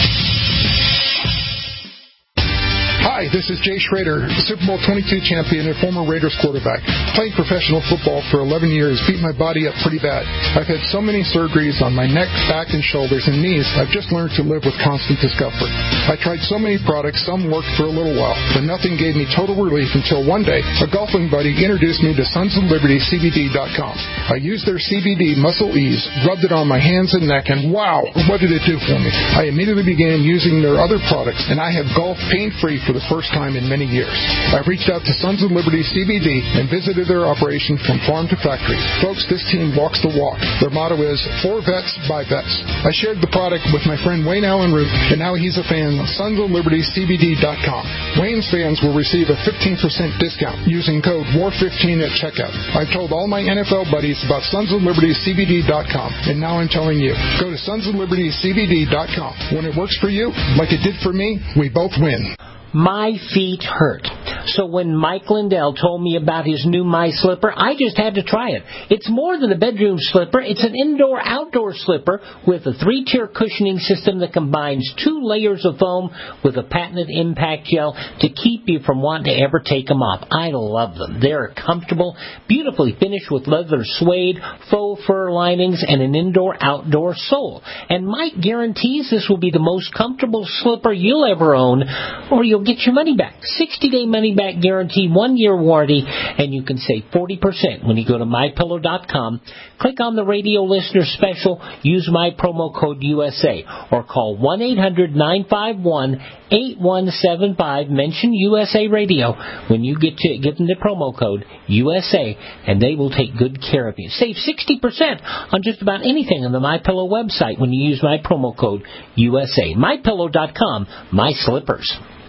Hi, this is Jay Schrader, Super Bowl twenty-two champion and former Raiders quarterback. Played professional football for eleven years, beat my body up pretty bad. I've had so many surgeries on my neck, back, and shoulders and knees, I've just learned to live with constant discomfort. I tried so many products, some worked for a little while, but nothing gave me total relief until one day, a golfing buddy introduced me to Sons of Liberty C B D dot com. I used their C B D Muscle Ease, rubbed it on my hands and neck, and wow, what did it do for me? I immediately began using their other products, and I have golfed pain-free for the first time in many years. I reached out to Sons of Liberty C B D and visited their operation from farm to factory. Folks, this team walks the walk. Their motto is, for vets, by vets. I shared the product with my friend Wayne Allyn Root, and now he's a fan of Sons of Liberty C B D dot com. Wayne's fans will receive a fifteen percent discount using code W A R fifteen at checkout. I've told all my N F L buddies about Sons of Liberty C B D dot com, and now I'm telling you, go to Sons of Liberty C B D dot com. When it works for you, like it did for me, we both win. My feet hurt. So when Mike Lindell told me about his new My Slipper, I just had to try it. It's more than a bedroom slipper. It's an indoor-outdoor slipper with a three-tier cushioning system that combines two layers of foam with a patented impact gel to keep you from wanting to ever take them off. I love them. They're comfortable, beautifully finished with leather suede, faux fur linings, and an indoor-outdoor sole. And Mike guarantees this will be the most comfortable slipper you'll ever own, or you'll get your money back. sixty-day money-back guarantee, one-year warranty, and you can save forty percent when you go to my pillow dot com. Click on the radio listener special, use my promo code U S A, or call one eight hundred nine five one eight one seven five. Mention U S A Radio when you get to give them the promo code U S A, and they will take good care of you. Save sixty percent on just about anything on the MyPillow website when you use my promo code U S A. my pillow dot com, my slippers.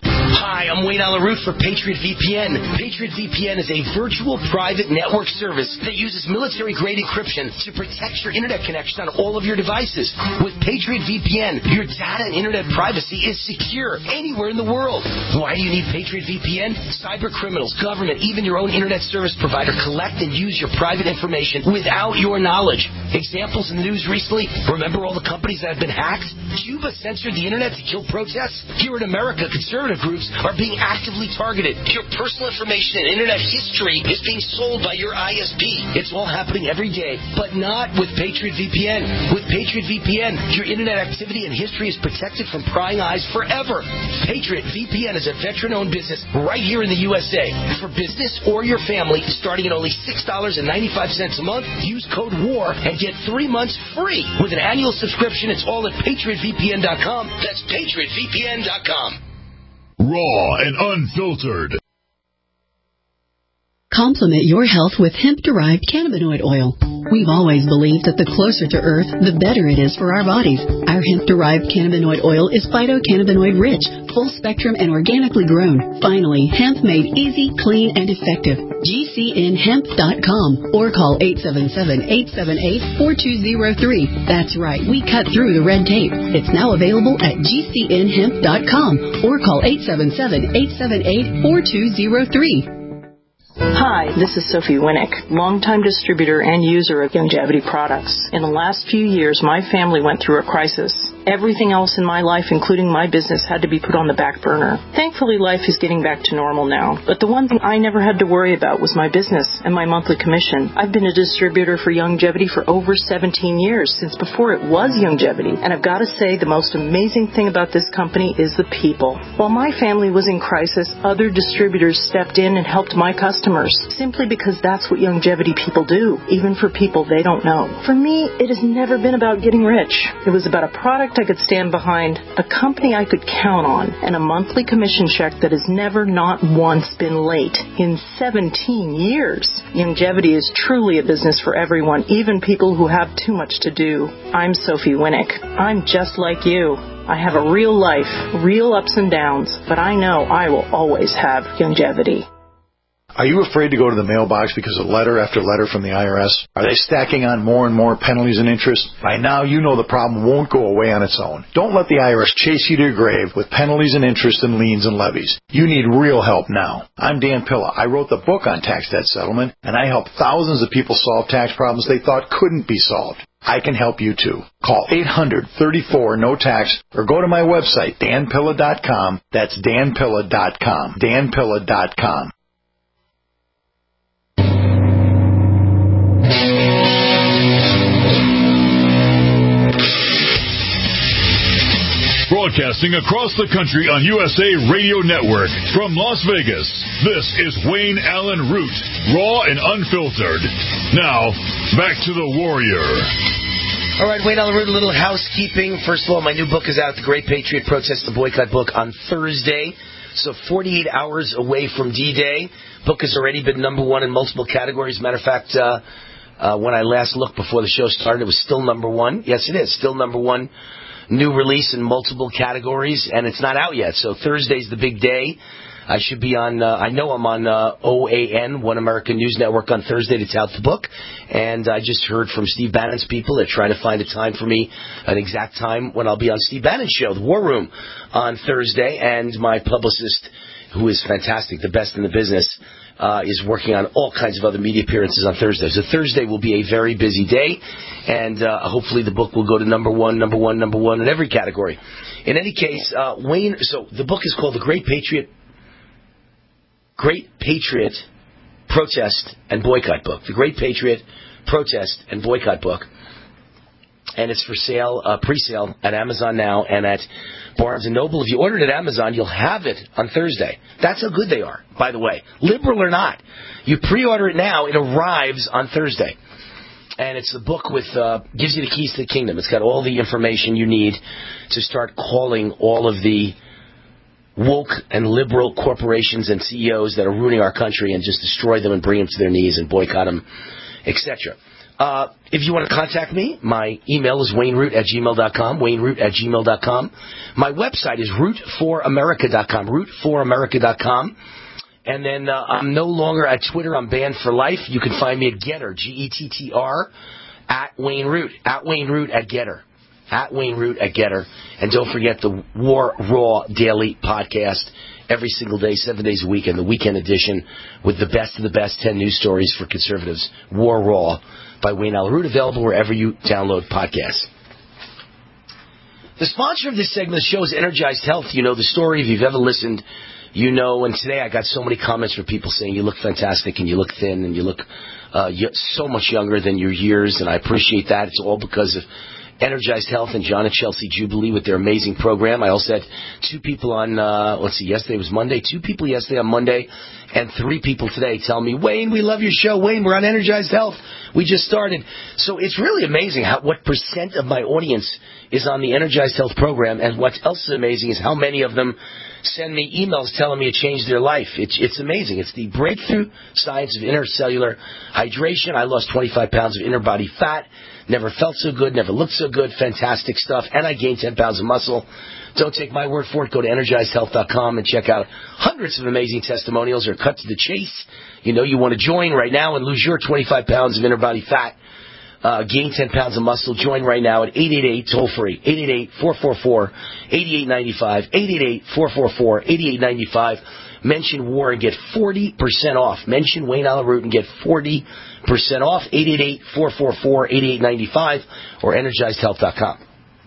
Hi, I'm Wayne Allyn Root for Patriot V P N. Patriot V P N is a virtual private network service that uses military-grade encryption to protect your internet connection on all of your devices. With Patriot V P N, your data and internet privacy is secure anywhere in the world. Why do you need Patriot V P N? Cyber criminals, government, even your own internet service provider collect and use your private information without your knowledge. Examples in the news recently, remember all the companies that have been hacked? Cuba censored the internet to kill protests? Here in America, conservative groups are being actively targeted. Your personal information and internet history is being sold by your I S P. It's all happening every day, but not with Patriot V P N. With Patriot V P N, your internet activity and history is protected from prying eyes forever. Patriot V P N is a veteran-owned business right here in the U S A. For business or your family, starting at only six dollars and ninety-five cents a month, use code WAR and get three months free. With an annual subscription, it's all at Patriot V P N dot com. That's Patriot V P N dot com. Raw and unfiltered. Complement your health with hemp-derived cannabinoid oil. We've always believed that the closer to Earth, the better it is for our bodies. Our hemp-derived cannabinoid oil is phytocannabinoid-rich, full-spectrum, and organically grown. Finally, hemp made easy, clean, and effective. G C N hemp dot com or call eight seven seven, eight seven eight, four two zero three. That's right, we cut through the red tape. It's now available at G C N hemp dot com or call eight seven seven, eight seven eight, four two zero three. Hi, this is Sophie Winnick, longtime distributor and user of Youngevity products. In the last few years, my family went through a crisis. Everything else in my life, including my business, had to be put on the back burner. Thankfully, life is getting back to normal now. But the one thing I never had to worry about was my business and my monthly commission. I've been a distributor for Youngevity for over seventeen years, since before it was Youngevity. And I've got to say, the most amazing thing about this company is the people. While my family was in crisis, other distributors stepped in and helped my customers, simply because that's what Youngevity people do, even for people they don't know. For me, it has never been about getting rich. It was about a product I could stand behind, a company I could count on, and a monthly commission check that has never, not once, been late in seventeen years. Youngevity is truly a business for everyone, even people who have too much to do. I'm Sophie Winnick. I'm just like you. I have a real life, real ups and downs, but I know I will always have Youngevity. Are you afraid to go to the mailbox because of letter after letter from the I R S? Are they stacking on more and more penalties and interest? By now, you know the problem won't go away on its own. Don't let the I R S chase you to your grave with penalties and interest and liens and levies. You need real help now. I'm Dan Pilla. I wrote the book on tax debt settlement, and I help thousands of people solve tax problems they thought couldn't be solved. I can help you too. Call eight hundred, thirty-four, no tax or go to my website, dan pilla dot com. That's dan pilla dot com. dan pilla dot com. Broadcasting across the country on U S A Radio Network from Las Vegas, this is Wayne Allen Root, raw and unfiltered. Now, back to the Warrior. All right, Wayne Allen Root, a little housekeeping. First of all, my new book is out, The Great Patriot Protest and Boycott book, on Thursday. So forty-eight hours away from D-Day. Book has already been number one in multiple categories. Matter of fact, uh, uh, when I last looked before the show started, it was still number one. Yes, it is, still number one. New release in multiple categories, and it's not out yet. So Thursday's the big day. I should be on, uh, I know I'm on uh, O A N, One American News Network, on Thursday to tout the book. And I just heard from Steve Bannon's people. They're trying to find a time for me, an exact time when I'll be on Steve Bannon's show, The War Room, on Thursday. And my publicist, who is fantastic, the best in the business, Uh, is working on all kinds of other media appearances on Thursday. So Thursday will be a very busy day, and uh, hopefully the book will go to number one, number one, number one in every category. In any case, uh, Wayne, so the book is called The Great Patriot, Great Patriot Protest and Boycott Book. The Great Patriot Protest and Boycott Book. And it's for sale, uh, pre-sale at Amazon now and at Barnes and Noble. If you order it at Amazon, you'll have it on Thursday. That's how good they are, by the way. Liberal or not. You pre-order it now, it arrives on Thursday. And it's the book with, uh, gives you the keys to the kingdom. It's got all the information you need to start calling all of the woke and liberal corporations and C E Os that are ruining our country and just destroy them and bring them to their knees and boycott them, et cetera. Uh, if you want to contact me, my email is wayneroot at gmail dot com, wayneroot at gmail dot com. My website is root for america dot com, root for america dot com. And then uh, I'm no longer at Twitter. I'm banned for life. You can find me at Getter, G E T T R, at Wayne Root, at Wayne Root at Getter, at Wayne Root at Getter. And don't forget the War Raw Daily podcast every single day, seven days a week, and the weekend edition with the best of the best ten news stories for conservatives. War Raw by Wayne Allen Root, available wherever you download podcasts. The sponsor of this segment of the show is Energized Health. You know the story. If you've ever listened, you know. And today I got so many comments from people saying you look fantastic and you look thin and you look uh, so much younger than your years, and I appreciate that. It's all because of Energized Health and John and Chelsea Jubilee with their amazing program. I also had two people on, uh, let's see, yesterday was Monday, two people yesterday on Monday, and three people today tell me, Wayne, we love your show. Wayne, we're on Energized Health. We just started. So it's really amazing how what percent of my audience is on the Energized Health program, and what else is amazing is how many of them send me emails telling me it changed their life. It's, it's amazing. It's the breakthrough science of intercellular hydration. I lost twenty-five pounds of inner body fat. Never felt so good, never looked so good, fantastic stuff, and I gained ten pounds of muscle. Don't take my word for it. Go to energized health dot com and check out hundreds of amazing testimonials or cut to the chase. You know you want to join right now and lose your twenty-five pounds of inner body fat. Uh, gain ten pounds of muscle. Join right now at eight eight eight, toll free, eight eight eight, four four four, eight eight nine five, eight eight eight, four four four, eight eight nine five. Mention WAR and get forty percent off. Mention Wayne Allyn Root and get forty percent off. eight eight eight, four four four, eight eight nine five or energized health dot com.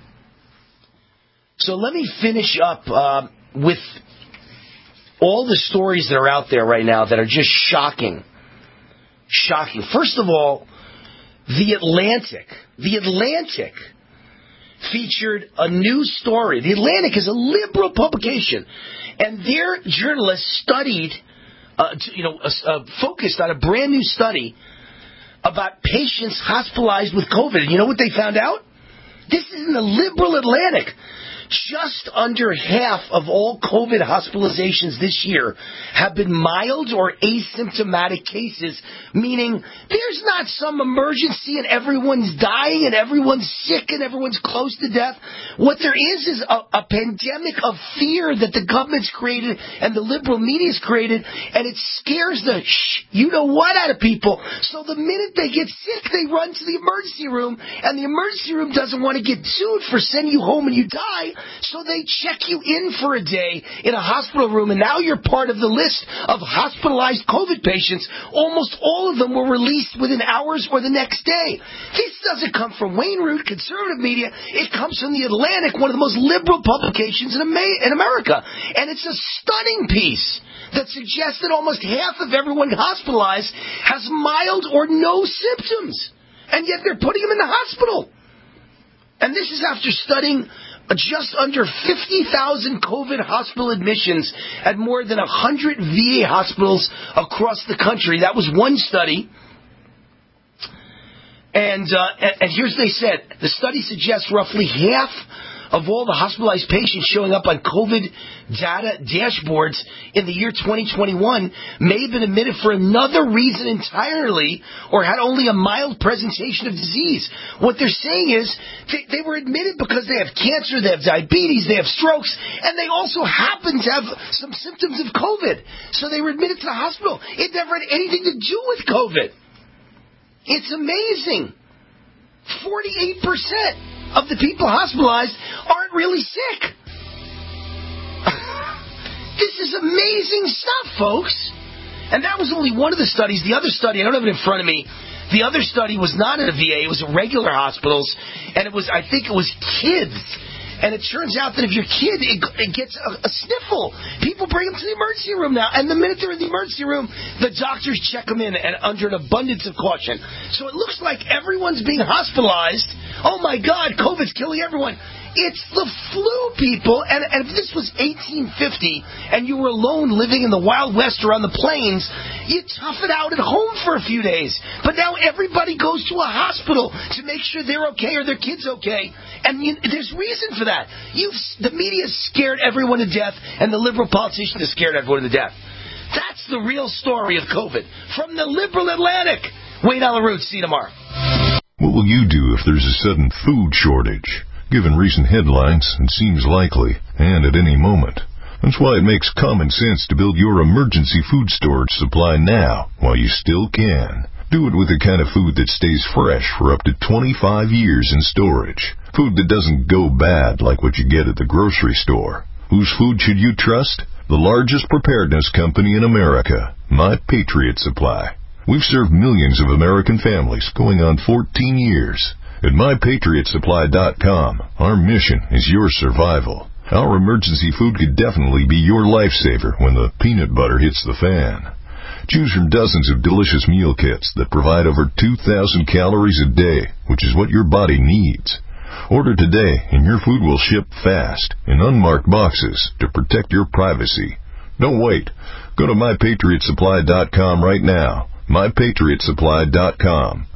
So let me finish up uh, with all the stories that are out there right now that are just shocking. Shocking. First of all, The Atlantic. The Atlantic featured a new story. The Atlantic is a liberal publication, and their journalists studied, uh, you know, uh, focused on a brand new study about patients hospitalized with COVID. And you know what they found out? This is in the liberal Atlantic. Just under half of all COVID hospitalizations this year have been mild or asymptomatic cases, meaning there's not some emergency and everyone's dying and everyone's sick and everyone's close to death. What there is is a, a pandemic of fear that the government's created and the liberal media's created, and it scares the shh, you know what out of people. So the minute they get sick, they run to the emergency room, and the emergency room doesn't want to get sued for sending you home and you die. So they check you in for a day in a hospital room, and now you're part of the list of hospitalized COVID patients. Almost all of them were released within hours or the next day. This doesn't come from Wayne Root, conservative media. It comes from The Atlantic, one of the most liberal publications in America. And it's a stunning piece that suggests that almost half of everyone hospitalized has mild or no symptoms. And yet they're putting them in the hospital. And this is after studying just under fifty thousand COVID hospital admissions at more than one hundred V A hospitals across the country. That was one study. And, uh, and, and here's what they said. The study suggests roughly half of all the hospitalized patients showing up on COVID data dashboards in the year twenty twenty-one may have been admitted for another reason entirely or had only a mild presentation of disease. What they're saying is they, they were admitted because they have cancer, they have diabetes, they have strokes, and they also happen to have some symptoms of COVID. So they were admitted to the hospital. It never had anything to do with COVID. It's amazing. forty-eight percent of the people hospitalized aren't really sick. This is amazing stuff, folks. And that was only one of the studies. The other study, I don't have it in front of me, the other study was not at a V A. It was at regular hospitals, and it was, I think it was kids. And it turns out that if your kid it, it gets a, a sniffle, people bring them to the emergency room now. And the minute they're in the emergency room, the doctors check them in and under an abundance of caution. So it looks like everyone's being hospitalized. Oh, my God, COVID's killing everyone. It's the flu, people. And, and if this was eighteen fifty and you were alone living in the Wild West or on the plains, you'd tough it out at home for a few days. But now everybody goes to a hospital to make sure they're okay or their kid's okay. And you, there's reason for that. You've, the media scared everyone to death, and the liberal politicians have scared everyone to death. That's the real story of COVID. From the liberal Atlantic. Wayne Allyn Root, see you tomorrow. What will you do if there's a sudden food shortage? Given recent headlines, it seems likely, and at any moment. That's why it makes common sense to build your emergency food storage supply now, while you still can. Do it with the kind of food that stays fresh for up to twenty-five years in storage. Food that doesn't go bad like what you get at the grocery store. Whose food should you trust? The largest preparedness company in America, My Patriot Supply. We've served millions of American families going on fourteen years. At my patriot supply dot com, our mission is your survival. Our emergency food could definitely be your lifesaver when the peanut butter hits the fan. Choose from dozens of delicious meal kits that provide over two thousand calories a day, which is what your body needs. Order today and your food will ship fast in unmarked boxes to protect your privacy. Don't wait. Go to my patriot supply dot com right now. my patriot supply dot com.